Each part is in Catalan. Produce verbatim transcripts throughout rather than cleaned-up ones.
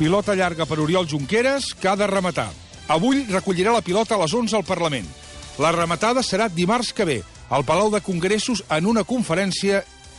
Pilota llarga per Oriol Junqueras, que ha de rematar. Avui recollirà la pilota a les onze al Parlament. La rematada serà dimarts que ve, al Palau de Congressos, en una conferència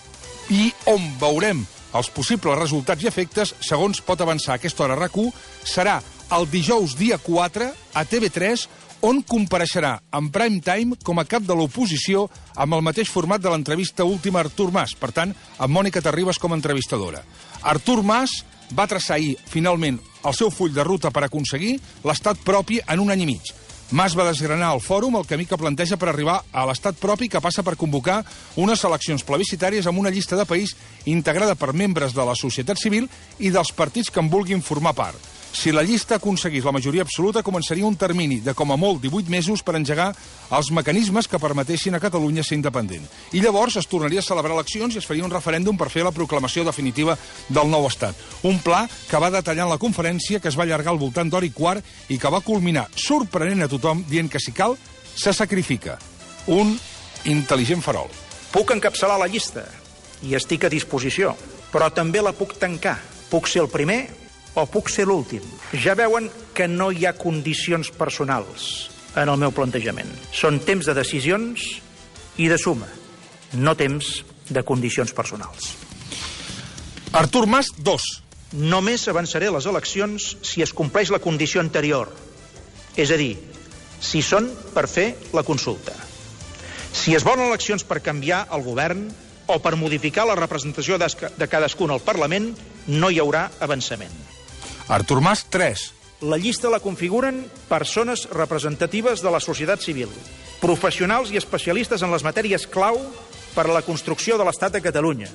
i on veurem els possibles resultats i efectes, segons pot avançar a aquesta hora RAC u, serà el dijous dia quatre a T V tres, on compareixerà en prime time com a cap de l'oposició amb el mateix format de l'entrevista última a Artur Mas, per tant, amb Mònica Terribas com a entrevistadora. Artur Mas va traçar ahir, finalment, el seu full de ruta per aconseguir l'estat propi en un any i mig. Mas va desgranar al fòrum el camí que planteja per arribar a l'estat propi, que passa per convocar unes eleccions plebiscitàries amb una llista de país integrada per membres de la societat civil i dels partits que en vulguin formar part. Si la llista aconseguís la majoria absoluta, començaria un termini de com a molt divuit mesos per engegar els mecanismes que permetessin a Catalunya ser independent. I llavors es tornaria a celebrar eleccions i es faria un referèndum per fer la proclamació definitiva del nou estat. Un pla que va detallar en la conferència, que es va allargar al voltant d'hora i quart i que va culminar sorprenent a tothom dient que, si cal, se sacrifica. Un intel·ligent farol. Puc encapçalar la llista i estic a disposició, però també la puc tancar. Puc ser el primer o puc ser l'últim. Ja veuen que no hi ha condicions personals en el meu plantejament. Són temps de decisions i de suma, no temps de condicions personals. Artur Mas, dos. Només avançaré les eleccions si es compleix la condició anterior, és a dir, si són per fer la consulta. Si es volen eleccions per canviar el govern o per modificar la representació de cadascun al Parlament, no hi haurà avançament. Artur Mas, tres. La llista la configuren persones representatives de la societat civil, professionals i especialistes en les matèries clau per a la construcció de l'Estat de Catalunya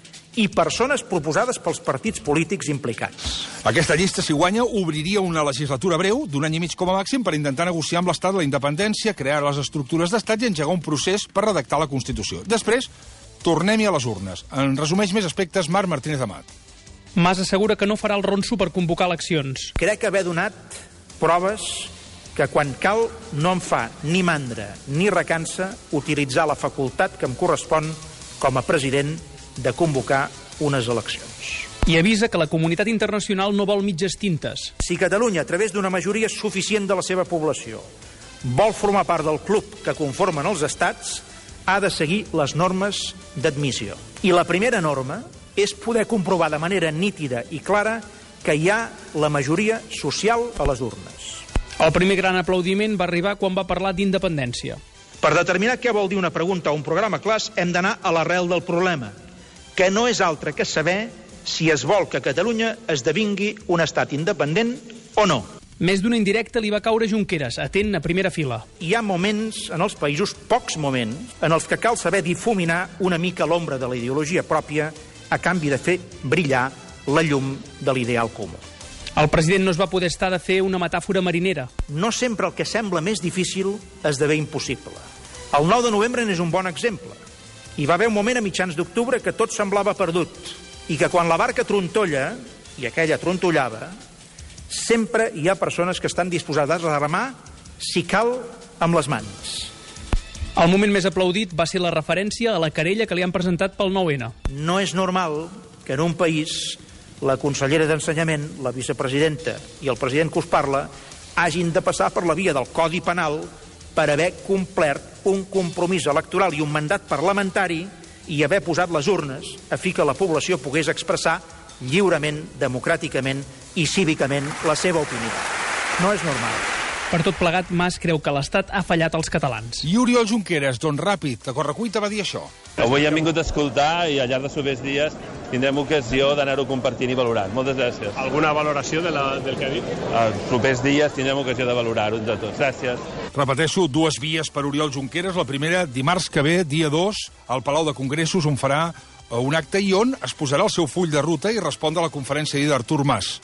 i persones proposades pels partits polítics implicats. Aquesta llista, si guanya, obriria una legislatura breu, d'un any i mig com a màxim, per intentar negociar amb l'Estat la independència, crear les estructures d'Estat i engegar un procés per redactar la Constitució. Després, tornem-hi a les urnes. En resumeix més aspectes Marc Martínez Amat. Mas assegura que no farà el ronso per convocar eleccions. Crec haver donat proves que quan cal no em fa ni mandra ni recança utilitzar la facultat que em correspon com a president de convocar unes eleccions. I avisa que la comunitat internacional no vol mitges tintes. Si Catalunya, a través d'una majoria suficient de la seva població, vol formar part del club que conformen els estats, ha de seguir les normes d'admissió. I la primera norma és poder comprovar de manera nítida i clara que hi ha la majoria social a les urnes. El primer gran aplaudiment va arribar quan va parlar d'independència. Per determinar què vol dir una pregunta o un programa clars, hem d'anar a l'arrel del problema, que no és altre que saber si es vol que Catalunya esdevingui un estat independent o no. Més d'una indirecta li va caure Junqueras, atent a primera fila. Hi ha moments en els països, pocs moments, en els que cal saber difuminar una mica l'ombra de la ideologia pròpia a canvi de fer brillar la llum de l'ideal comú. El president no es va poder estar de fer una metàfora marinera. No sempre el que sembla més difícil esdevé impossible. El nou de novembre n'és un bon exemple. Hi va haver un moment a mitjans d'octubre que tot semblava perdut i que quan la barca trontolla, i aquella trontollava, sempre hi ha persones que estan disposades a remar, si cal, amb les mans. El moment més aplaudit va ser la referència a la querella que li han presentat pel nou ene. No és normal que en un país la consellera d'Ensenyament, la vicepresidenta i el president que us parla hagin de passar per la via del Codi Penal per haver complert un compromís electoral i un mandat parlamentari i haver posat les urnes a fi que la població pogués expressar lliurement, democràticament i cívicament la seva opinió. No és normal. Per tot plegat, Mas creu que l'Estat ha fallat als catalans. I Oriol Junqueras, doncs ràpid, a correcuita va dir això. Avui hem vingut a escoltar i al llarg dels propers dies tindrem ocasió d'anar-ho compartint i valorant. Moltes gràcies. Alguna valoració de la, del que ha dit? Els propers dies tindrem ocasió de valorar-ho de tots. Gràcies. Repeteixo, dues vies per Oriol Junqueras. La primera, dimarts que ve, dia dos, al Palau de Congressos, on farà un acte i on es posarà el seu full de ruta i respondre a la conferència d'Artur Mas.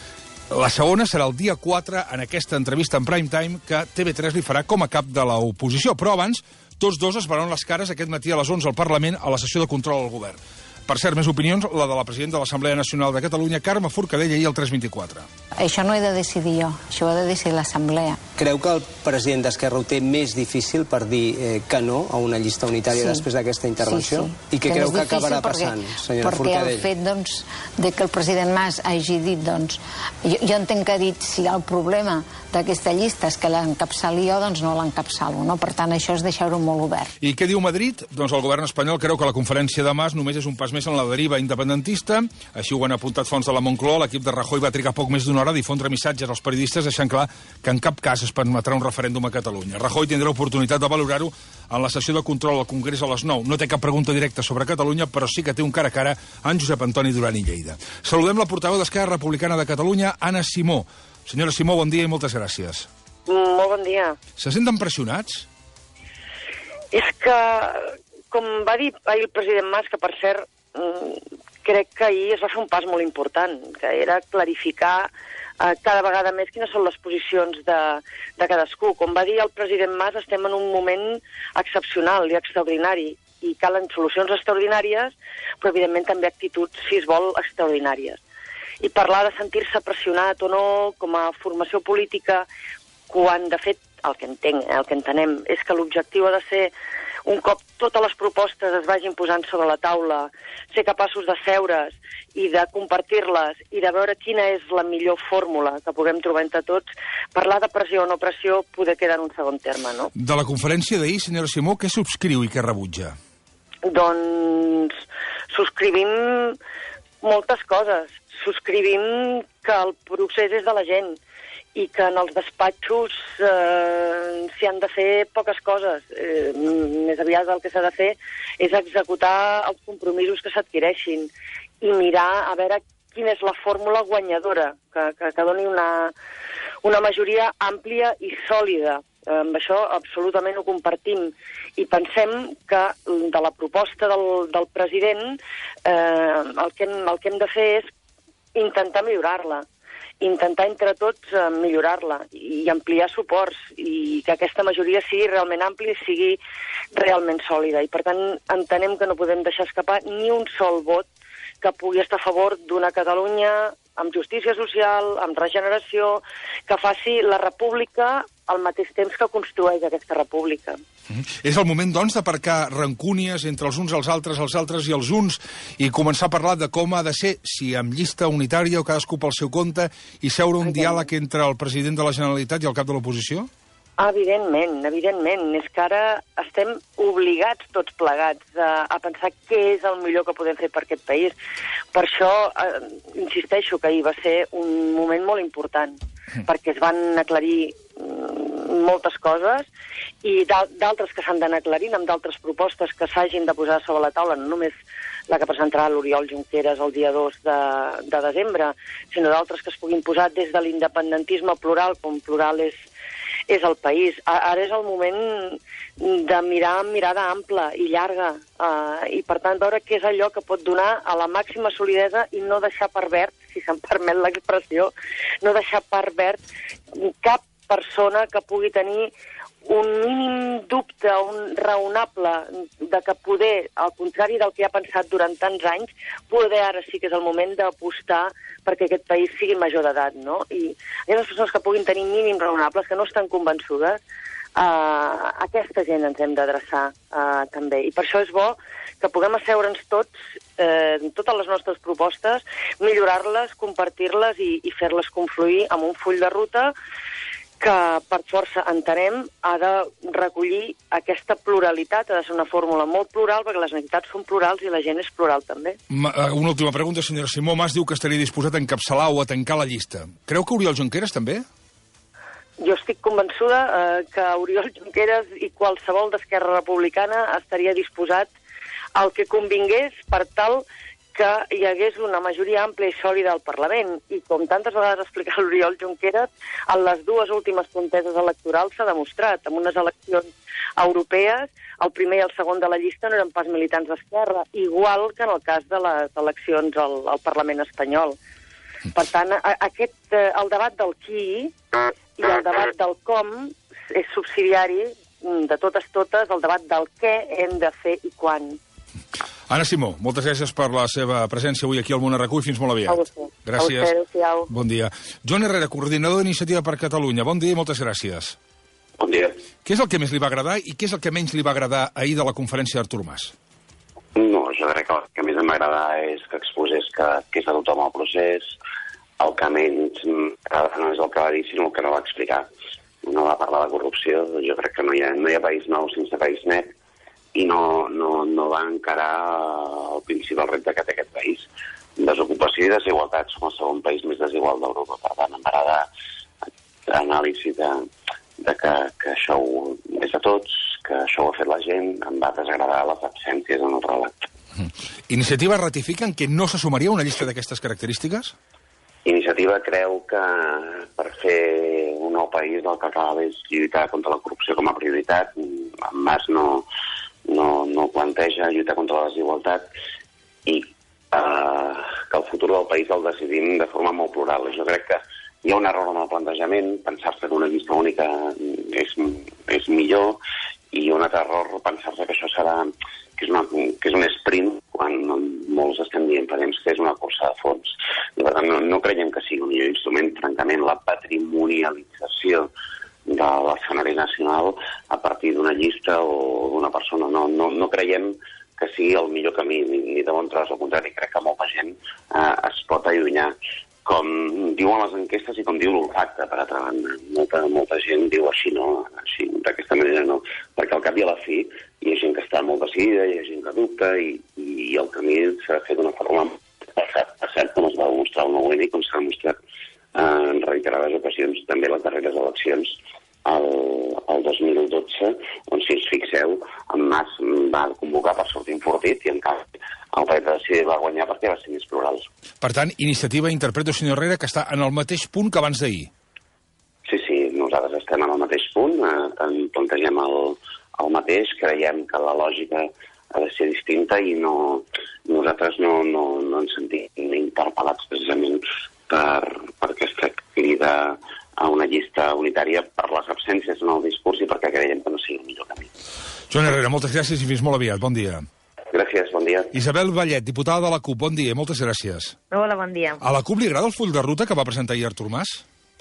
La segona serà el dia quatre, en aquesta entrevista en prime time, que T V tres li farà com a cap de l'oposició. Però abans, tots dos es veuran les cares aquest matí a les onze al Parlament a la sessió de control al govern. Per cert, més opinions, la de la presidenta de l'Assemblea Nacional de Catalunya, Carme Forcadell, ahir al tres vint-i-quatre. Això no he de decidir jo, això ho ha de decidir l'Assemblea. creu que el president d'Esquerra ho té més difícil per dir eh, que no a una llista unitària sí. després d'aquesta intervenció? Sí, sí. I què creu que acabarà passant, senyora perquè Forcadell? Perquè el fet doncs, de que el president Mas hagi dit, doncs, jo, jo entenc que ha dit si el problema d'aquesta llista és que l'encapçali jo, doncs no l'encapçalo, no? Per tant, això és deixar-ho molt obert. I què diu Madrid? Doncs el govern espanyol creu que la conferència de Mas només és un pas més en la deriva independentista. Així ho han apuntat fonts de la Moncloa. L'equip de Rajoy va trigar poc més d'una hora a difondre missatges als periodistes deixant clar que en cap cas es permetrà un referèndum a Catalunya. Rajoy tindrà oportunitat de valorar-ho en la sessió de control al Congrés a les nou. No té cap pregunta directa sobre Catalunya, però sí que té un cara a cara amb Josep Antoni Duran i Lleida. Saludem la portaveu d'Esquerra Republicana de Catalunya, Anna Simó. Senyora Simó, bon dia i moltes gràcies. Molt bon dia. Se senten pressionats? És que, com va dir ahir el president Mas, que per cert, crec que ahir es va fer un pas molt important, que era clarificar eh, cada vegada més quines són les posicions de, de cadascú. Com va dir el president Mas, estem en un moment excepcional i extraordinari, i calen solucions extraordinàries, però evidentment també actituds, si es vol, extraordinàries. I parlar de sentir-se pressionat o no com a formació política, quan de fet el que entenc, el que entenem, és que l'objectiu ha de ser, un cop totes les propostes es vagin posant sobre la taula, ser capaços de seure's i de compartir-les i de veure quina és la millor fórmula que puguem trobar entre tots. Parlar de pressió o no pressió poder quedar en un segon terme, no? De la conferència d'ahir, senyora Simó, què subscriu i què rebutja? Doncs subscrivim moltes coses. Subscrivim que el procés és de la gent i que en els despatxos eh, s'hi han de fer poques coses. Eh, més aviat el que s'ha de fer és executar els compromisos que s'adquireixin i mirar a veure quina és la fórmula guanyadora, que, que, que doni una, una majoria àmplia i sòlida. Eh, amb això absolutament ho compartim i pensem que de la proposta del, del president eh, el, que hem, el que hem de fer és intentar millorar-la, intentar entre tots eh, millorar-la i ampliar suports i que aquesta majoria sigui realment àmplia i sigui realment sòlida. I per tant entenem que no podem deixar escapar ni un sol vot que pugui estar a favor d'una Catalunya amb justícia social, amb regeneració, que faci la república al mateix temps que construeix aquesta república. Mm-hmm. És el moment, doncs, d'aparcar rancúnies entre els uns als altres, els altres i els uns, i començar a parlar de com ha de ser, si amb llista unitària o cadascú pel seu compte, i seure un diàleg entre el president de la Generalitat i el cap de l'oposició? Evidentment, evidentment. És que ara estem obligats tots plegats a, a pensar què és el millor que podem fer per aquest país. Per això eh, insisteixo que ahir va ser un moment molt important, mm. perquè es van aclarir mm, moltes coses i d'altres que s'han d'anar aclarint amb d'altres propostes que s'hagin de posar sobre la taula, no només la que presentarà l'Oriol Junqueras el dia dos de, de desembre, sinó d'altres que es puguin posar des de l'independentisme plural, com plural és és el país. Ara és el moment de mirar amb mirada ampla i llarga eh, i, per tant, veure què és allò que pot donar a la màxima solidesa i no deixar per verd, si se'm permet l'expressió, no deixar per verd cap persona que pugui tenir un mínim dubte, un raonable, de que poder, al contrari del que ha pensat durant tants anys, poder ara sí que és el moment d'apostar perquè aquest país sigui major d'edat, no? I aquelles persones que puguin tenir mínims raonables, que no estan convençudes, eh, a aquesta gent ens hem d'adreçar eh, també. I per això és bo que puguem asseure'ns tots, eh, totes les nostres propostes, millorar-les, compartir-les i, i fer-les confluir amb un full de ruta que per força entenem ha de recollir aquesta pluralitat, ha de ser una fórmula molt plural, perquè les entitats són plurals i la gent és plural també. Una última pregunta, senyora Simó. Mas diu que estaria disposat a encapçalar o a tancar la llista. Creu que Oriol Junqueras també? Jo estic convençuda eh, que Oriol Junqueras i qualsevol d'Esquerra Republicana estaria disposat al que convingués per tal que hi hagués una majoria àmplia i sòlida al Parlament. I com tantes vegades ha explicat l'Oriol Junqueras, en les dues últimes conteses electorals s'ha demostrat. En unes eleccions europees, el primer i el segon de la llista no eren pas militants d'Esquerra, igual que en el cas de les eleccions al, al Parlament espanyol. Per tant, a, aquest, eh, el debat del qui i el debat del com és subsidiari de totes totes el debat del què hem de fer i quan. Anna Simó, moltes gràcies per la seva presència avui aquí al Món Arracú i fins molt aviat. A vostè. Gràcies. A vostè, adéu-siau. Bon dia. Joan Herrera, coordinador d'Iniciativa per Catalunya. Bon dia i moltes gràcies. Bon dia. Què és el que més li va agradar i què és el que menys li va agradar ahir de la conferència d'Artur Mas? No, jo crec que el que més em va agradar és que exposés que, que és de tothom el procés. El que menys m'agrada no és el que va dir, sinó el que no va explicar. No va parlar de corrupció. Jo crec que no hi ha, no hi ha país nou sense país net i no, no, no va encarar el principal repte que té aquest país. Desocupació i desigualtat. Som el segon país més desigual d'Europa. Per tant, em va agradar l'anàlisi de, de que, que això ho, és de tots, que això ho ha fet la gent. Em va desagradar les absències en el relat. Iniciativa ratifiquen que no se sumaria a una llista d'aquestes característiques? Iniciativa creu que per fer un nou país el que cal és lluitar contra la corrupció com a prioritat. En Mas no, no, no planteja lluitar contra la desigualtat i eh, que el futur del país el decidim de forma molt plural. Jo crec que hi ha un error en el plantejament, pensar-se que una llista única és, és millor, i un altre error pensar-se que això serà que és, una, que és un sprint quan molts estem dient fa temps que és una cursa de fons. I per tant no, no creiem que sigui un millor instrument. Francament, la patrimonialització de l'escenari nacional a partir d'una llista o d'una persona no, no, no creiem que sigui el millor camí, ni, ni de bon tros. Al contrari, crec que molta gent eh, es pot allunyar. Com diuen les enquestes i com diu l'olfacte, per altra banda. Molta, molta gent diu així no, així, d'aquesta manera no, perquè al cap i a la fi hi ha gent que està molt decidida, hi ha gent que dubta i, i el camí s'ha fet d'una forma passat, passat, com es va demostrar el nou N i com s'ha demostrat eh, en reiterades ocasions, també les darreres eleccions el, el dos mil dotze, on si us fixeu, en Mas va convocar per sortir enfortit i en canvi el dret de decidir va guanyar perquè va ser més plural. Per tant, Iniciativa, interpreto, senyor Herrera, que està en el mateix punt que abans d'ahir. Sí, sí, nosaltres estem en el mateix punt, eh, plantegem el, el mateix, creiem que la lògica ha de ser distinta i no, nosaltres no, no, no ens sentim interpel·lats precisament per, per aquesta crida a una llista unitària per les absències en el discurs i perquè creiem que no sigui el millor camí. Joan Herrera, moltes gràcies i fins molt aviat. Bon dia. Gràcies, bon dia. Isabel Vallet, diputada de la CUP, bon dia, moltes gràcies. Hola, bon dia. A la CUP li agrada el full de ruta que va presentar ahir Artur Mas?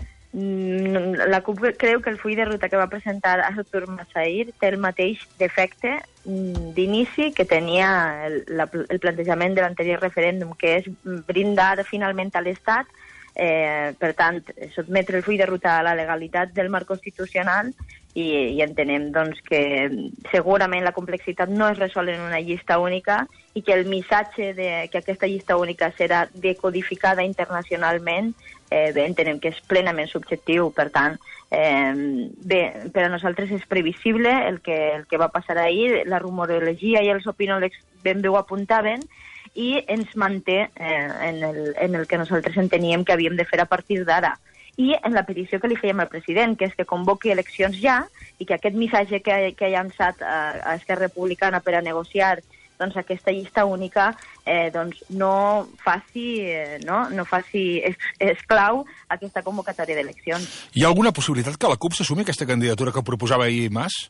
La CUP creu que el full de ruta que va presentar Artur Mas ahir té el mateix defecte d'inici que tenia el, la, el plantejament de l'anterior referèndum, que és brindar finalment a l'Estat, eh, per tant, sotmetre el full de ruta a la legalitat del marc constitucional i, i entenem doncs, que segurament la complexitat no es resol en una llista única i que el missatge de que aquesta llista única serà decodificada internacionalment eh, bé, entenem que és plenament subjectiu. Per tant, eh, bé, per a nosaltres és previsible el que, el que va passar ahir, la rumorologia i els opinòlegs ben bé ho apuntaven i ens manté eh, en, el, en el que nosaltres enteníem que havíem de fer a partir d'ara. I en la petició que li fèiem al president, que és que convoqui eleccions ja i que aquest missatge que, que ha llançat a, a Esquerra Republicana per a negociar doncs, aquesta llista única eh, doncs, no faci, eh, no? No faci es, esclau aquesta convocatòria d'eleccions. Hi ha alguna possibilitat que la CUP s'assumi aquesta candidatura que proposava ahir Mas?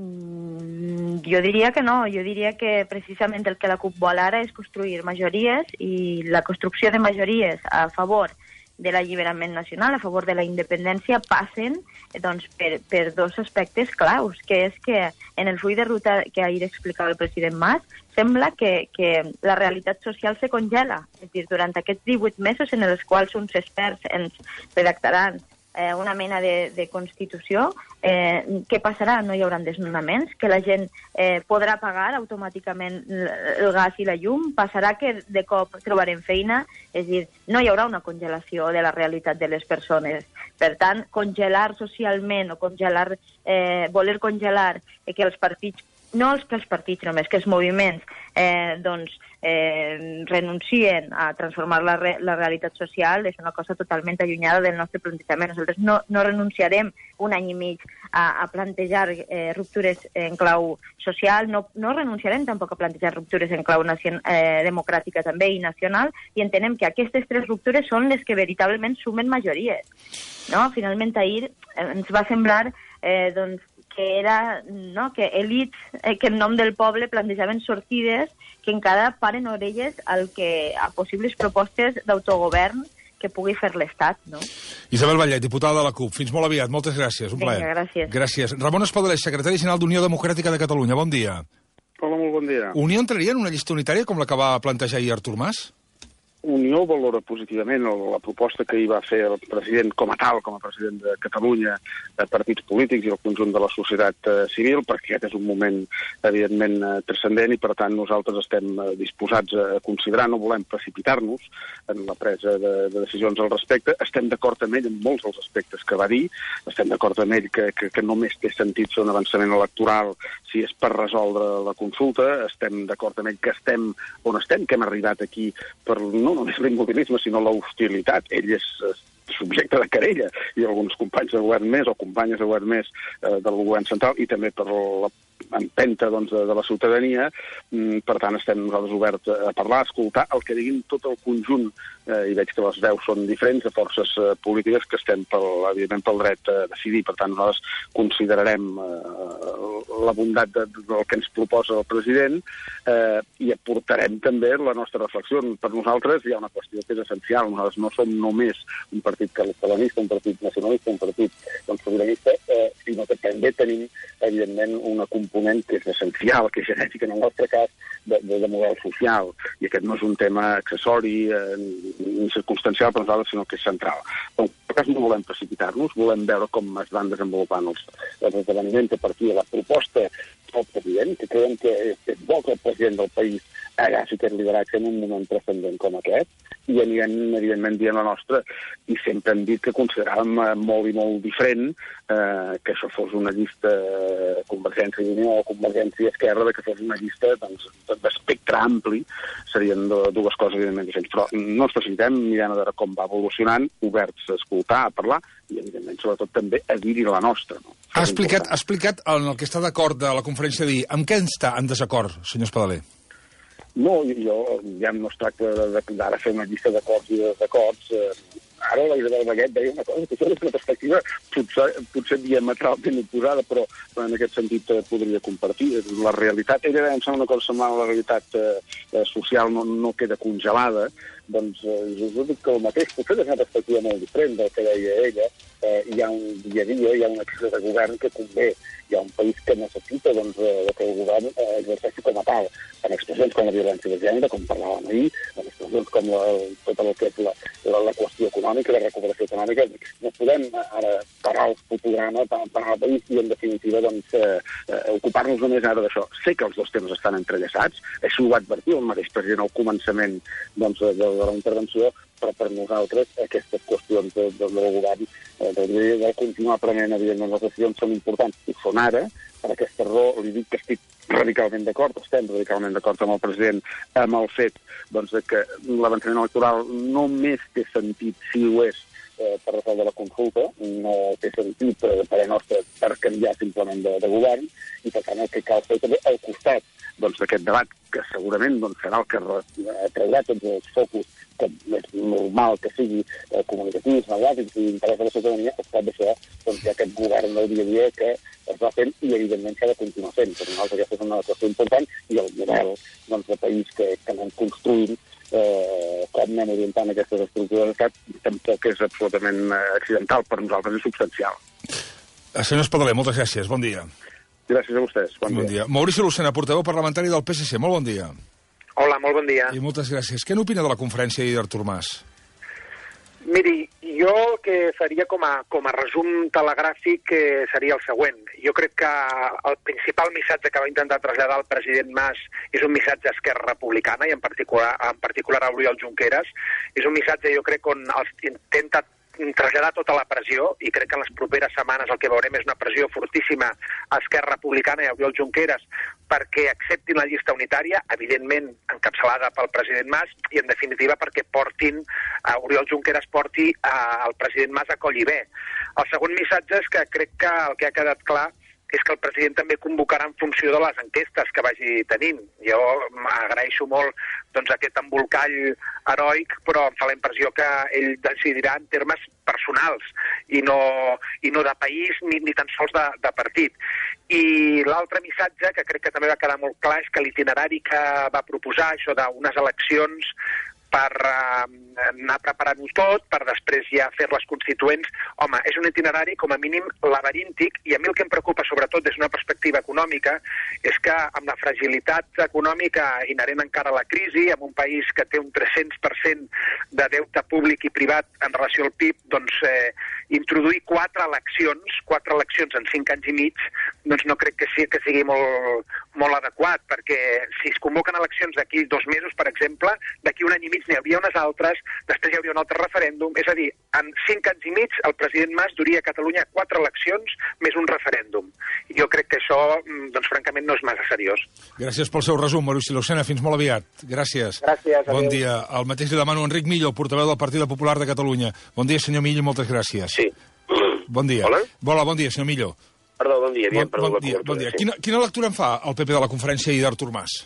Mm, jo diria que no. Jo diria que precisament el que la CUP vol ara és construir majories i la construcció de majories a favor de l'alliberament nacional, a favor de la independència, passen doncs, per, per dos aspectes claus, que és que en el full de ruta que ahir explicava el president Mas, sembla que, que la realitat social se congela. És a dir, durant aquests divuit mesos en els quals uns experts ens redactaran eh, una mena de, de Constitució, eh, què passarà? No hi haurà desnonaments? Que la gent eh, podrà pagar automàticament el gas i la llum? Passarà que de cop trobarem feina? És a dir, no hi haurà una congelació de la realitat de les persones. Per tant, congelar socialment o congelar, eh, voler congelar eh, que els partits, no els que els partits només, que els moviments eh, doncs, eh, renuncien a transformar la, re, la realitat social és una cosa totalment allunyada del nostre plantejament. Nosaltres no, no renunciarem un any i mig a, a plantejar eh, ruptures en clau social, no, no renunciarem tampoc a plantejar ruptures en clau nacion, eh, democràtica també i nacional, i entenem que aquestes tres ruptures són les que veritablement sumen majories. No? Finalment ahir eh, ens va semblar eh, doncs, que era no, que elits eh, que en nom del poble plantejaven sortides que encara paren orelles al que, a possibles propostes d'autogovern que pugui fer l'Estat, no? Isabel Vallet, diputada de la CUP. Fins molt aviat. Moltes gràcies. Un plaer. Vinga, gràcies. Gràcies. Ramon Espadaler, secretari general d'Unió Democràtica de Catalunya. Bon dia. Hola, molt bon dia. Unió entraria en una llista unitària com la que va plantejar ahir Artur Mas? Unió valora positivament la proposta que hi va fer el president com a tal, com a president de Catalunya, de partits polítics i el conjunt de la societat eh, civil, perquè aquest és un moment, evidentment, eh, transcendent i, per tant, nosaltres estem eh, disposats a considerar, no volem precipitar-nos en la presa de, de decisions al respecte. Estem d'acord amb ell en molts dels aspectes que va dir, estem d'acord amb ell que, que, que només té sentit fer un avançament electoral si és per resoldre la consulta, estem d'acord amb ell que estem on estem, que hem arribat aquí per no només l'immobilisme, sinó l'hostilitat. Ell és subjecte de querella i alguns companys de govern més o companyes de govern més eh, del govern central i també per la empenta doncs, de, de la ciutadania. Mm, per tant, estem nosaltres oberts a parlar, a escoltar el que diguin tot el conjunt, eh, i veig que les veus són diferents, de forces eh, polítiques que estem, pel, evidentment, pel dret a decidir. Per tant, nosaltres considerarem eh, la bondat de, del que ens proposa el president eh, i aportarem també la nostra reflexió. Per nosaltres hi ha una qüestió que és essencial. Nosaltres no som només un partit catalanista, un partit nacionalista, un partit doncs, sobiranista, eh, sinó que també tenim, evidentment, una component que és essencial, que és genètica, en el nostre cas, de, de, de model social. I aquest no és un tema accessori eh, ni circumstancial per nosaltres, sinó que és central. En tot cas, no volem precipitar-nos, volem veure com es van desenvolupant els, els esdeveniments a partir de la proposta del president, que creiem que és bo que el president del país agafi aquest lideratge en un moment transcendent com aquest, i anirem, evidentment, dient la nostra, i sempre hem dit que consideràvem molt i molt diferent eh, que això fos una llista eh, Convergència i Unió o Convergència i Esquerra, de que fos una llista doncs, d'espectre ampli, serien dues coses, evidentment, diferents. Però no ens facilitem, mirem a veure com va evolucionant, oberts a escoltar, a parlar, i, evidentment, sobretot també a dir-hi la nostra. No? Ha explicat, ha explicat en el que està d'acord de la conferència de dir, amb què està en desacord, senyor Espadaler? No, jo ja no es tracta d'ara fer una llista d'acords i de desacords. Eh, ara la Isabel Vallet deia una cosa que és una perspectiva potser, potser diametralment oposada, però en aquest sentit eh, podria compartir. La realitat, ella deia, em sembla una cosa semblant a la realitat eh, social no, no queda congelada, doncs eh, jo dic que el mateix, potser és una perspectiva molt diferent del que deia ella. Eh, hi ha un dia a dia, hi ha una acció de govern que convé, hi ha un país que necessita doncs, eh, que el govern eh, exerceixi com a tal, en expressions com la violència de gènere, com parlàvem ahir, en expressions com la, tot el que és la, la, la qüestió econòmica, la recuperació econòmica. No podem ara parar el fotograma, parar el país i, en definitiva, doncs, eh, eh, ocupar-nos només ara d'això. Sé que els dos temes estan entrellaçats, això ho va advertir el mateix president al començament doncs, de, de la intervenció, però per nosaltres aquestes qüestions de, de, del govern eh, de, de continuar prenent, evidentment, les decisions són importants i són ara. Per aquesta raó li dic que estic radicalment d'acord, estem radicalment d'acord amb el president amb el fet doncs, de que l'avançament electoral només té sentit si ho és eh, per resoldre la consulta, no té sentit per, per a nostre per canviar simplement de, de govern, i per tant el que cal fer també al costat doncs, d'aquest debat, que segurament doncs, serà el que atraurà tots els focus, com és normal que sigui eh, comunicatius, mediàtics i interès de la ciutadania, al costat d'això doncs, hi ha aquest govern del dia a dia que es va fent i, evidentment, s'ha de continuar fent. Per nosaltres aquesta és una qüestió important i el model doncs, de país que, que anem construint, eh, com anem orientant aquestes estructures d'estat, tampoc és absolutament accidental, per nosaltres és substancial. Senyor Espadaler, moltes gràcies, bon dia. Gràcies a vostès, bon, bon dia. dia. Maurici Lucena, portaveu parlamentari del P S C, molt bon dia. Hola, molt bon dia. I moltes gràcies. Què n'opina de la conferència d'Artur Mas? Miri, jo el que faria com a, com a resum telegràfic eh, seria el següent. Jo crec que el principal missatge que va intentar traslladar el president Mas és un missatge a Esquerra Republicana i en particular, en particular a Oriol Junqueras. És un missatge, jo crec, on els intenta traslladar tota la pressió, i crec que en les properes setmanes el que veurem és una pressió fortíssima a Esquerra Republicana i a Oriol Junqueras perquè acceptin la llista unitària, evidentment encapçalada pel president Mas, i en definitiva perquè portin, a Oriol Junqueras porti a, al president Mas a coll i bé. El segon missatge és que crec que el que ha quedat clar és que el president també convocarà en funció de les enquestes que vagi tenint. Jo agraeixo molt doncs, aquest embolcall heroic, però em fa la impressió que ell decidirà en termes personals i no, i no de país ni, ni tan sols de, de partit. I l'altre missatge, que crec que també va quedar molt clar, és que l'itinerari que va proposar, això d'unes eleccions per uh, anar preparant-ho tot, per després ja fer-les constituents, home, és un itinerari com a mínim laberíntic, i a mi el que em preocupa sobretot des d'una perspectiva econòmica és que amb la fragilitat econòmica inherent encara a la crisi, en un país que té un tres-cents per cent de deute públic i privat en relació al P I B, doncs eh, introduir quatre eleccions, quatre eleccions en cinc anys i mig, doncs no crec que sigui, que sigui molt, molt adequat, perquè si es convoquen eleccions d'aquí dos mesos, per exemple, d'aquí un any i mig n'hi hauria unes altres, després hi hauria un altre referèndum, és a dir, en cinc anys i mig el president Mas duria a Catalunya quatre eleccions més un referèndum. I jo crec que això, doncs francament, no és massa seriós. Gràcies pel seu resum, Maurici Lucena, fins molt aviat. Gràcies. Gràcies. Bon adéu. dia. El mateix li demano Enric Millo, portaveu del Partit Popular de Catalunya. Bon dia, senyor Millo, moltes gràcies. Sí. Bon dia. Hola? Hola, bon dia, senyor Millo. Perdó, bon dia. Bon, Perdó, bon, dia, bon dia. Sí. Quina, quina lectura en fa el P P de la conferència ahir d'Artur Mas?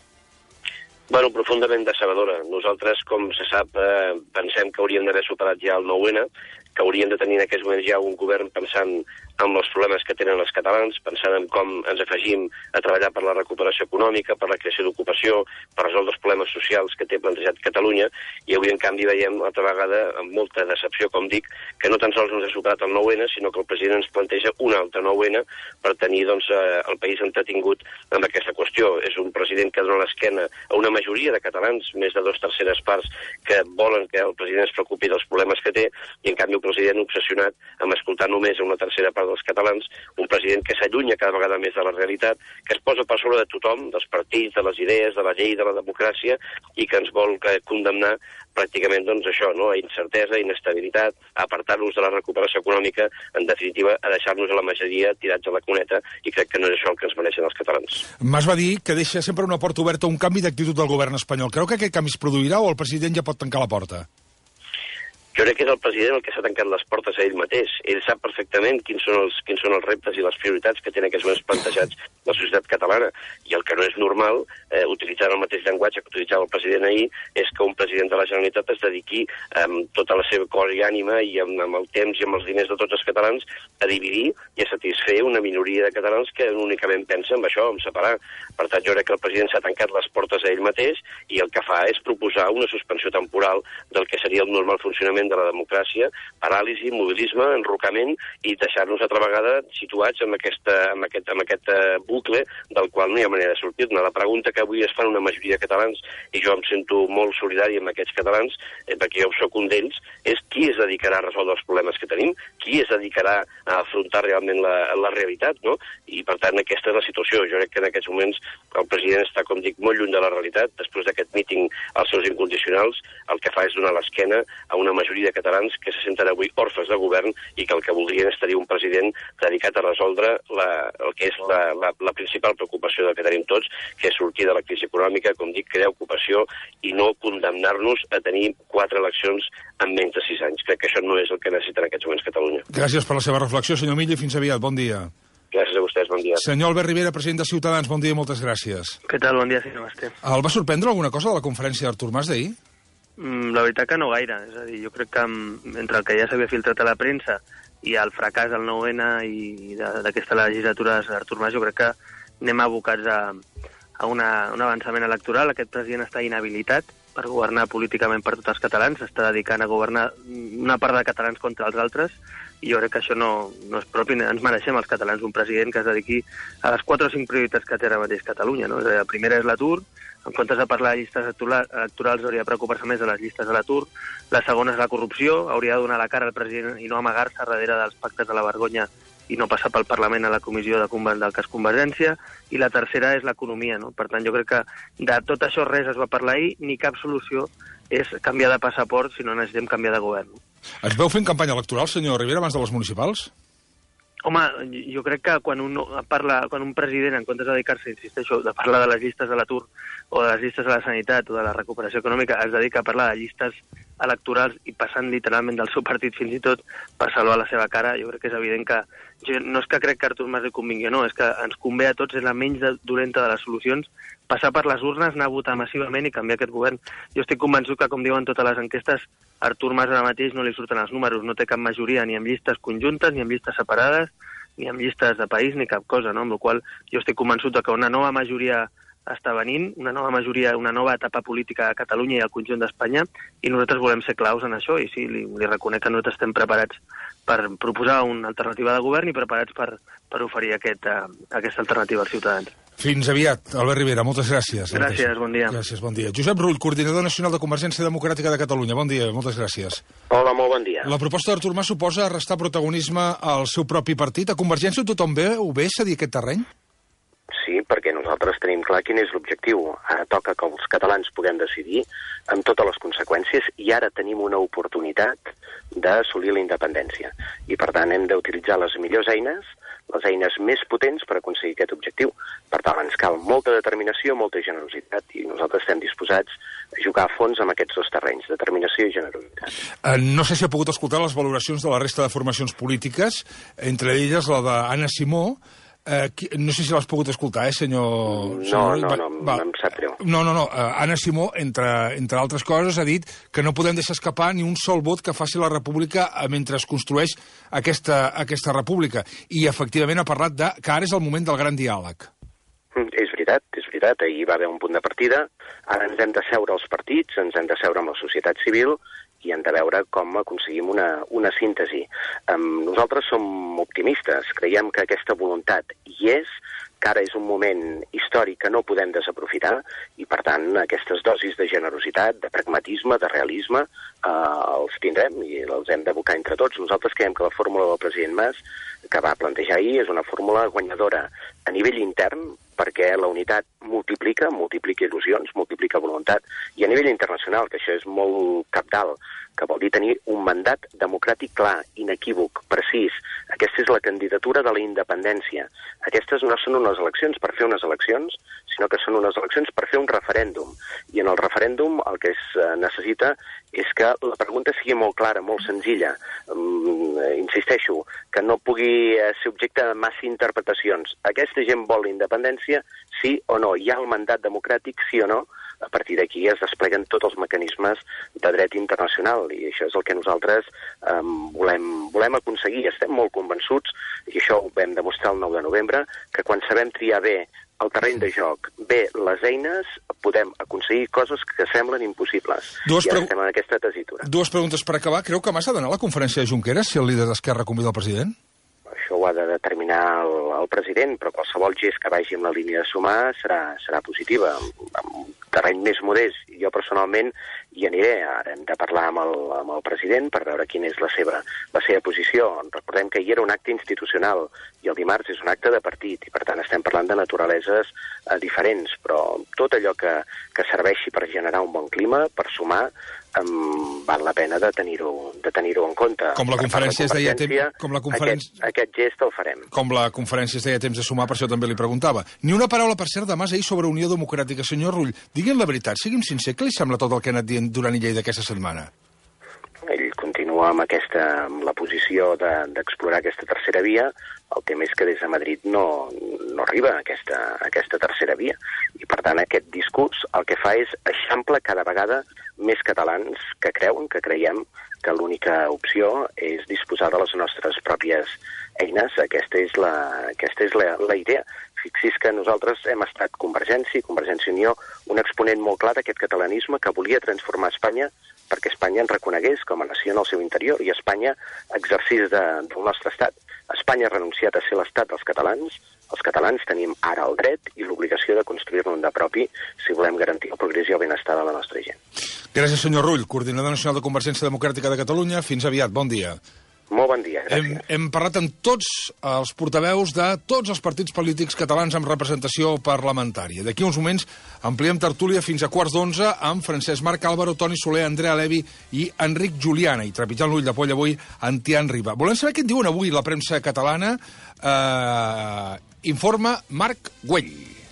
Bueno, profundament decebedora. Nosaltres, com se sap, eh, pensem que hauríem d'haver superat ja el nou ene, que hauríem de tenir en aquests moments ja un govern pensant en els problemes que tenen els catalans, pensant en com ens afegim a treballar per la recuperació econòmica, per la creació d'ocupació, per resoldre els problemes socials que té plantejat Catalunya, i avui, en canvi, veiem altra vegada, amb molta decepció, com dic, que no tan sols no s'ha superat el nou ene, sinó que el president ens planteja un altre nou ene per tenir doncs, eh, el país entretingut amb aquesta qüestió. És un president que dona l'esquena a una majoria de catalans, més de dos terceres parts, que volen que el president es preocupi dels problemes que té, i en canvi el president obsessionat amb escoltar només a una tercera part dels catalans, un president que s'allunya cada vegada més de la realitat, que es posa per sobre de tothom, dels partits, de les idees, de la llei, de la democràcia, i que ens vol condemnar pràcticament doncs, això, no? A incertesa, inestabilitat, a apartar-nos de la recuperació econòmica, en definitiva, a deixar-nos a la majoria tirats a la cuneta, i crec que no és això el que ens mereixen els catalans. Mas va dir que deixa sempre una porta oberta a un canvi d'actitud del govern espanyol. Creu que aquest canvi es produirà o el president ja pot tancar la porta? Jo crec que és el president el que s'ha tancat les portes a ell mateix. Ell sap perfectament quins són els, quins són els reptes i les prioritats que tenen aquests moments plantejats la societat catalana. I el que no és normal, eh, utilitzant el mateix llenguatge que utilitzava el president ahir, és que un president de la Generalitat es dediqui amb tota la seva cor i ànima i amb, amb el temps i amb els diners de tots els catalans a dividir i a satisfer una minoria de catalans que únicament pensa en això, en separar. Per tant, jo crec que el president s'ha tancat les portes a ell mateix i el que fa és proposar una suspensió temporal del que seria el normal funcionament de la democràcia, paràlisi, mobilisme, enrocament, i deixar-nos altra vegada situats en, aquesta, en aquest, en aquest uh, bucle del qual no hi ha manera de sortir-ne. La pregunta que avui es fan una majoria de catalans, i jo em sento molt solidari amb aquests catalans, eh, perquè jo soc un d'ells, és qui es dedicarà a resoldre els problemes que tenim, qui es dedicarà a afrontar realment la, la realitat, no? I per tant aquesta és la situació. Jo crec que en aquests moments el president està, com dic, molt lluny de la realitat. Després d'aquest míting als seus incondicionals, el que fa és donar l'esquena a una majoria de catalans que se senten avui orfes de govern i que el que voldrien és tenir un president dedicat a resoldre la, el que és la, la, la principal preocupació del que tenim tots, que és sortir de la crisi econòmica, com dic, crear ocupació i no condemnar-nos a tenir quatre eleccions en menys de sis anys. Crec que això no és el que necessita en aquests moments Catalunya. Gràcies per la seva reflexió, senyor Millo, i fins aviat. Bon dia. Gràcies a vostès, bon dia. Senyor Albert Rivera, president de Ciutadans, bon dia i moltes gràcies. Què tal? Bon dia, senyor Basté. El va sorprendre alguna cosa de la conferència d'Artur Mas d'ahir? Mm, la veritat que no gaire. És a dir, jo crec que entre el que ja s'havia filtrat a la premsa i el fracàs del nou ene i d'aquesta legislatura d'Artur Mas, jo crec que anem abocats a, a una, un avançament electoral. Aquest president està inhabilitat per governar políticament per tots els catalans, s'està dedicant a governar una part de catalans contra els altres, i jo crec que això no, no és propi. Ens mereixem els catalans un president que es dediqui a les quatre o cinc prioritats que té ara mateix Catalunya, no? La primera és l'atur, en comptes de parlar de llistes electorals hauria de preocupar-se més de les llistes de l'atur. La segona és la corrupció, hauria de donar la cara al president i no amagar-se darrere dels pactes de la vergonya i no passar pel Parlament a la comissió de combat del cas Convergència. I la tercera és l'economia, no? Per tant, jo crec que de tot això res es va parlar ahir, ni cap solució és canviar de passaport si no necessitem canviar de govern. Es veu fent campanya electoral, senyor Rivera, abans de les municipals? Home, jo crec que quan un parla, quan un president, en comptes de dedicar-se, insisteixo, de parlar de les llistes de l'atur, o de les llistes de la sanitat o de la recuperació econòmica es dedica a parlar de llistes electorals i passant literalment del seu partit fins i tot per salvar la seva cara, jo crec que és evident que jo, no és que crec que Artur Mas li convingui, no, és que ens convé a tots, és la menys dolenta de les solucions, passar per les urnes, anar a votar massivament i canviar aquest govern. Jo estic convençut que, com diuen totes les enquestes, Artur Mas ara mateix no li surten els números, no té cap majoria ni amb llistes conjuntes, ni amb llistes separades, ni amb llistes de país, ni cap cosa, no? Amb la qual cosa jo estic convençut que una nova majoria està venint, una nova majoria, una nova etapa política a Catalunya i al conjunt d'Espanya, i nosaltres volem ser claus en això, i sí, li, li reconec que nosaltres estem preparats per proposar una alternativa de govern i preparats per, per oferir aquest, uh, aquesta alternativa als ciutadans. Fins aviat, Albert Rivera, moltes gràcies. Gràcies, bon dia. Gràcies, bon dia. Josep Rull, coordinador nacional de Convergència Democràtica de Catalunya. Bon dia, moltes gràcies. Hola, molt bon dia. La proposta d'Artur Mas suposa restar protagonisme al seu propi partit. A Convergència tothom ve, ho ve cedir aquest terreny? Sí, perquè nosaltres tenim clar quin és l'objectiu. Ara toca que els catalans puguem decidir amb totes les conseqüències i ara tenim una oportunitat d'assolir la independència. I, per tant, hem d'utilitzar les millors eines, les eines més potents per aconseguir aquest objectiu. Per tant, ens cal molta determinació, molta generositat, i nosaltres estem disposats a jugar a fons amb aquests dos terrenys, determinació i generositat. Eh, no sé si ha pogut escoltar les valoracions de la resta de formacions polítiques, entre elles la d'Anna Simó. Eh, qui, no sé si l'has pogut escoltar, eh, senyor... No, senyor no, va, no, va. em sap greu. No, no, no. Uh, Anna Simó, entre, entre altres coses, ha dit que no podem deixar escapar ni un sol vot que faci la república mentre es construeix aquesta, aquesta república. I, efectivament, ha parlat de que ara és el moment del gran diàleg. Mm, és veritat, és veritat. Ahir va haver un punt de partida. Ara ens hem de seure els partits, ens hem de seure amb la societat civil i hem de veure com aconseguim una, una síntesi. Um, nosaltres som optimistes, creiem que aquesta voluntat hi és, que ara és un moment històric que no podem desaprofitar i, per tant, aquestes dosis de generositat, de pragmatisme, de realisme, eh, els tindrem i els hem d'abocar entre tots. Nosaltres creiem que la fórmula del president Mas, que va plantejar ahir, és una fórmula guanyadora a nivell intern, perquè la unitat multiplica, multiplica il·lusions, multiplica voluntat, i a nivell internacional, que això és molt cabdal, que vol dir tenir un mandat democràtic clar, inequívoc, precís. Aquesta és la candidatura de la independència. Aquestes no són unes eleccions per fer unes eleccions, sinó que són unes eleccions per fer un referèndum. I en el referèndum el que es necessita és que la pregunta sigui molt clara, molt senzilla. Um, insisteixo, que no pugui ser objecte de massa interpretacions. Aquesta gent vol la independència, sí o no? Hi ha el mandat democràtic, sí o no? A partir d'aquí es despleguen tots els mecanismes de dret internacional i això és el que nosaltres um, volem, volem aconseguir. Estem molt convençuts, i això ho vam demostrar el nou de novembre, que quan sabem triar bé el terreny de joc, bé les eines, podem aconseguir coses que semblen impossibles. Dues I ara pregu... estem en aquesta tessitura. Dues preguntes per acabar. Creu que Mas ha d'anar a la conferència de Junqueras si el líder d'Esquerra convida el president? Això ho ha de determinar el, el president, però qualsevol gest que vagi en la línia de sumar serà, serà positiva. En un terreny més modest, jo personalment hi aniré. Ara hem de parlar amb el, amb el president per veure quina és la seva, la seva posició. Recordem que ahir era un acte institucional i el dimarts és un acte de partit, i per tant estem parlant de naturaleses eh, diferents, però tot allò que, que serveixi per generar un bon clima, per sumar, Um, val la pena de tenir-ho de tenir-ho en compte. Com la conferència es deia temps, com la conferència... aquest, aquest gest el farem. Com la conferència es deia temps de sumar, per això també li preguntava. Ni una paraula, per cert, de Mas ahir sobre Unió Democràtica. Senyor Rull, digui'm la veritat, sigui'm sincer, què li sembla tot el que ha anat dient Duran i Lleida aquesta setmana? Ell continua amb, aquesta, amb la posició d'explorar de, aquesta tercera via. El tema és que des de Madrid no, no arriba a aquesta, a aquesta tercera via. I, per tant, aquest discurs el que fa és eixampla cada vegada més catalans que creuen, que creiem que l'única opció és disposar de les nostres pròpies eines. Aquesta és la, aquesta és la, la idea. Fixis que nosaltres hem estat Convergència i Convergència i Unió un exponent molt clar d'aquest catalanisme que volia transformar Espanya perquè Espanya ens reconegués com a nació en el seu interior i Espanya exercís de, del nostre estat. Espanya ha renunciat a ser l'estat dels catalans. Els catalans tenim ara el dret i l'obligació de construir-ne un de propi si volem garantir el progrés i el benestar de la nostra gent. Gràcies, senyor Rull, coordinador nacional de Convergència Democràtica de Catalunya. Fins aviat, bon dia. Molt bon dia, gràcies. Hem, hem parlat amb tots els portaveus de tots els partits polítics catalans amb representació parlamentària. D'aquí uns moments ampliem tertúlia fins a quarts d'onze amb Francesc Marc Álvaro, Toni Soler, Andrea Levi i Enric Juliana. I trepitjant l'ull de poll avui, en Tian Riba. Volem saber què en diuen avui la premsa catalana. Eh, informa Marc Güell.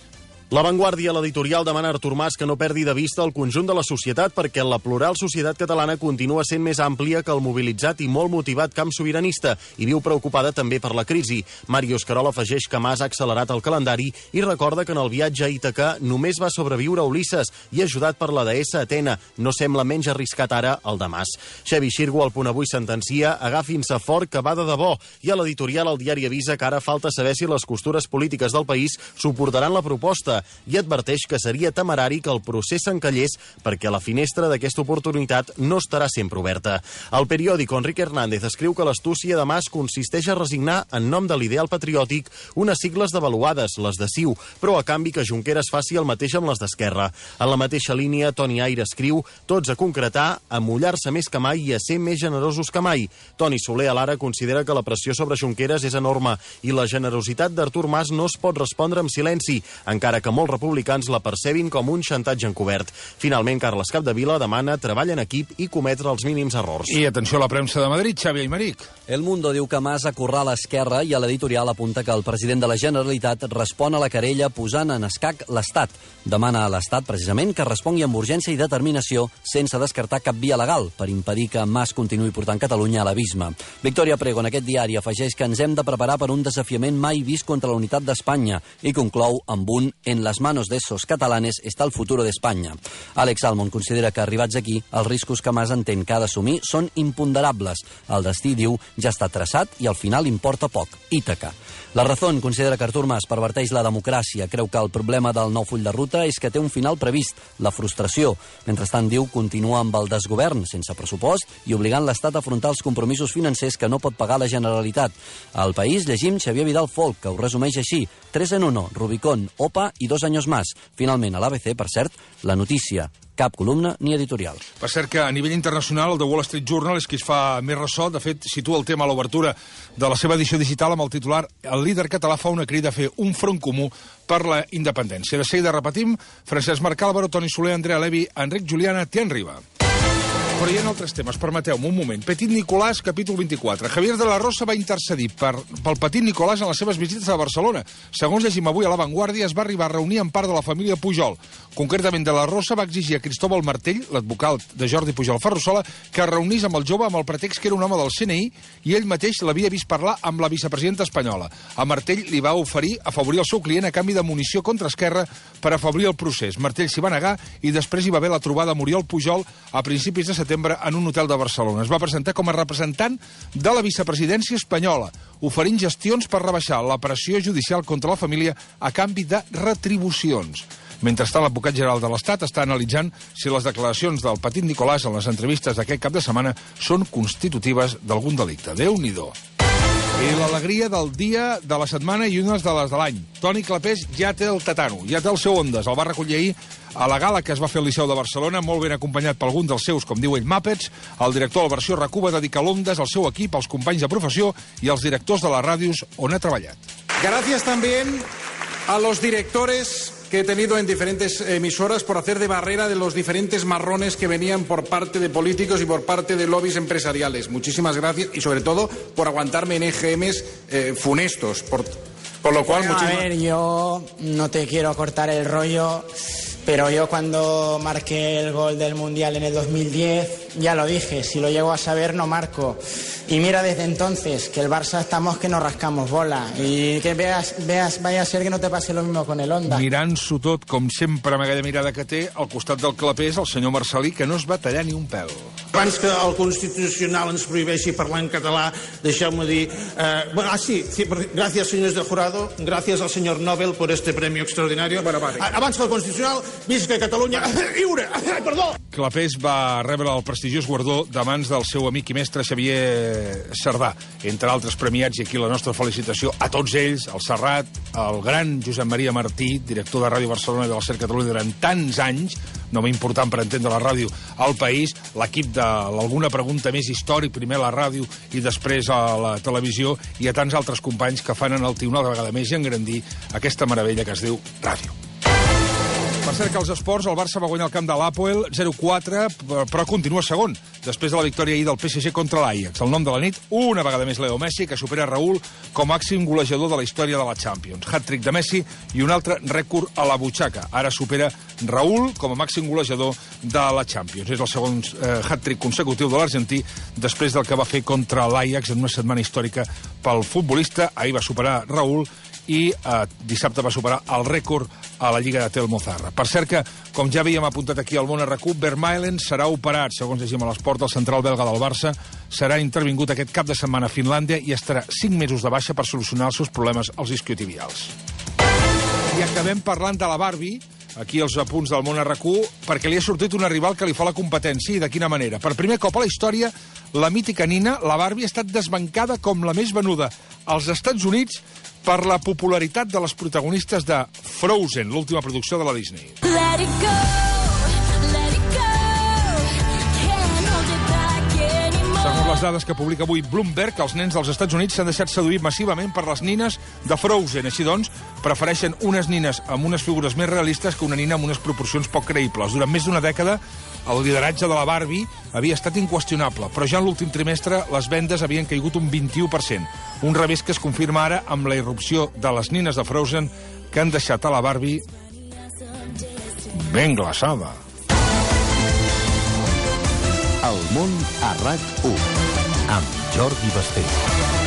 La Vanguardia, l'editorial, demana a Artur Mas que no perdi de vista el conjunt de la societat perquè la plural societat catalana continua sent més àmplia que el mobilitzat i molt motivat camp sobiranista i viu preocupada també per la crisi. Màrius Querol afegeix que Mas ha accelerat el calendari i recorda que en el viatge a Ítaca només va sobreviure Ulisses i ajudat per la deessa Atena. No sembla menys arriscat ara el de Mas. Xevi Xirgo, al Punt Avui, sentencia agafin-se fort que va de debò i a l'editorial El Diari avisa que ara falta saber si les costures polítiques del país suportaran la proposta i adverteix que seria temerari que el procés s'encallés perquè la finestra d'aquesta oportunitat no estarà sempre oberta. El periòdico Enrique Hernández escriu que l'astúcia de Mas consisteix a resignar en nom de l'ideal patriòtic unes sigles devaluades, les de C I U, però a canvi que Junqueras faci el mateix amb les d'Esquerra. En la mateixa línia, Toni Aire escriu tots a concretar, a mullar-se més que mai i a ser més generosos que mai. Toni Soler a l'Ara considera que la pressió sobre Junqueras és enorme i la generositat d'Artur Mas no es pot respondre amb silenci, encara que molts republicans la percebin com un xantatge encobert. Finalment, Carles Capdevila demana treball en equip i cometre els mínims errors. I atenció a la premsa de Madrid, Xavi Aymeric. El Mundo diu que Mas acorrala l'esquerra i a l'editorial apunta que el president de la Generalitat respon a la querella posant en escac l'Estat. Demana a l'Estat, precisament, que respongui amb urgència i determinació sense descartar cap via legal per impedir que Mas continuï portant Catalunya a l'abisme. Victoria Prego, en aquest diari, afegeix que ens hem de preparar per un desafiament mai vist contra la unitat d'Espanya i conclou amb un en las manos de esos catalanes está el futuro de España. Alex Almond considera que, arribats aquí, els riscos que Mas entén que ha d'assumir són imponderables. El destí, diu, ja està traçat i al final importa poc. Ítaca. La Razón considera que Artur Mas perverteix la democràcia. Creu que el problema del nou full de ruta és que té un final previst, la frustració. Mentrestant, diu, continua amb el desgovern, sense pressupost i obligant l'Estat a afrontar els compromisos financers que no pot pagar la Generalitat. Al País llegim Xavier Vidal Folk, que ho resumeix així. Tres en uno, Rubicón, Opa i dos anys más. Finalment, a l'A B C, per cert, la notícia. Cap columna ni editorial. Per cert que a nivell internacional el The Wall Street Journal és qui es fa més ressò. De fet, situa el tema a l'obertura de la seva edició digital amb el titular El líder català fa una crida a fer un front comú per la independència. De seguida repetim, Francesc Marc Álvaro, Toni Soler, Andrea Levy, Enric Juliana, Tian Riba. Però hi ha altres temes, permeteu-me un moment. Petit Nicolàs, capítol vint-i-quatre. Javier de la Rosa va intercedir per, pel Petit Nicolàs en les seves visites a Barcelona. Segons llegim avui a La Vanguardia, es va arribar a reunir amb part de la família Pujol. Concretament, de la Rosa va exigir a Cristóbal Martell, l'advocat de Jordi Pujol Ferrusola, que es reunís amb el jove amb el pretext que era un home del C N I i ell mateix l'havia vist parlar amb la vicepresidenta espanyola. A Martell li va oferir afavorir el seu client a canvi de munició contra Esquerra per afavorir el procés. Martell s'hi va negar i després hi va haver la trobada amb Oriol Pujol a principis de setembre en un hotel de Barcelona. Es va presentar com a representant de la vicepresidència espanyola, oferint gestions per rebaixar la pressió judicial contra la família a canvi de retribucions. Mentrestant, l'advocat general de l'Estat està analitzant si les declaracions del Petit Nicolàs en les entrevistes d'aquest cap de setmana són constitutives d'algun delicte. Déu-n'hi-do. I l'alegria del dia, de la setmana i unes de les de l'any. Toni Clapés ja té el tatano, ja té el seu Ondas. El va recollir ahir a la gala que es va fer al Liceu de Barcelona, molt ben acompanyat per algun dels seus, com diu ell, Muppets. El director de la versió RAC u va dedicar l'Ondas al seu equip, als companys de professió i als directors de les ràdios on ha treballat. Gracias también a los directores que he tenido en diferentes emisoras por hacer de barrera de los diferentes marrones que venían por parte de políticos y por parte de lobbies empresariales. Muchísimas gracias y sobre todo por aguantarme en E G Ms eh, funestos. Por, por lo cual, bueno, muchísimas... A ver, yo no te quiero cortar el rollo, pero yo cuando marqué el gol del Mundial en el dos mil diez, ya lo dije, si lo llego a saber no marco. Y mira desde entonces que el Barça estamos que nos rascamos bola y que veas, veas, vaya a ser que no te pase lo mismo con el Onda. Mirant-s'ho tot, com sempre, amb aquella mirada que té, al costat del Clapés, el senyor Marcelí, que no es va tallar ni un pèl. Abans que el Constitucional ens prohibeixi parlar en català, deixeu-me dir... Eh, bueno, ah, sí, sí, gracias, señores del jurado, gracias al señor Nobel por este premio extraordinario. Bueno, vale. Abans que el Constitucional, visca Catalunya, lliure, perdó! Clapés va rebre el prestigiós guardó de mans del seu amic i mestre Xavier Cerdà, entre altres premiats, i aquí la nostra felicitació a tots ells, al Serrat, al gran Josep Maria Martí, director de Ràdio Barcelona i de la SER Catalunya durant tants anys, nom important per entendre la ràdio al País, l'equip de l'Alguna Pregunta més històric, primer a la ràdio i després a la televisió, i a tants altres companys que fan en el una vegada més i engrandir aquesta meravella que es diu ràdio. Per Per cert que als esports el Barça va guanyar el camp de l'Apoel zero quatre, però continua segon, després de la victòria ahir del P S G contra l'Ajax. El nom de la nit, una vegada més Leo Messi, que supera Raúl com a màxim golejador de la història de la Champions. Hat-trick de Messi i un altre rècord a la butxaca. Ara supera Raúl com a màxim golejador de la Champions. És el segon eh, hat-trick consecutiu de l'argentí després del que va fer contra l'Ajax en una setmana històrica pel futbolista. Ahir va superar Raúl i eh, dissabte va superar el rècord a la Lliga de Telmozarra. Per cert que, com ja havíem apuntat aquí al Món a RAC u, Vermaelen serà operat, segons llegim a l'Esport. El central belga del Barça serà intervingut aquest cap de setmana a Finlàndia i estarà cinc mesos de baixa per solucionar els seus problemes als isquiotibials. I acabem parlant de la Barbie, aquí els apunts del Món a RAC u, perquè li ha sortit una rival que li fa la competència, i de quina manera. Per primer cop a la història, la mítica nina, la Barbie, ha estat desbancada com la més venuda als Estats Units per la popularitat de les protagonistes de Frozen, l'última producció de la Disney. Let it go, let it go, can't hold it back anymore. Segons les dades que publica avui Bloomberg, els nens dels Estats Units s'han deixat seduir massivament per les nines de Frozen. Així doncs, prefereixen unes nines amb unes figures més realistes que una nina amb unes proporcions poc creïbles. Durant més d'una dècada, el lideratge de la Barbie havia estat inqüestionable, però ja en l'últim trimestre les vendes havien caigut un vint-i-u per cent. Un revés que es confirma ara amb la irrupció de les nines de Frozen que han deixat a la Barbie ben glaçada. El Món a RAC u amb Jordi Basté.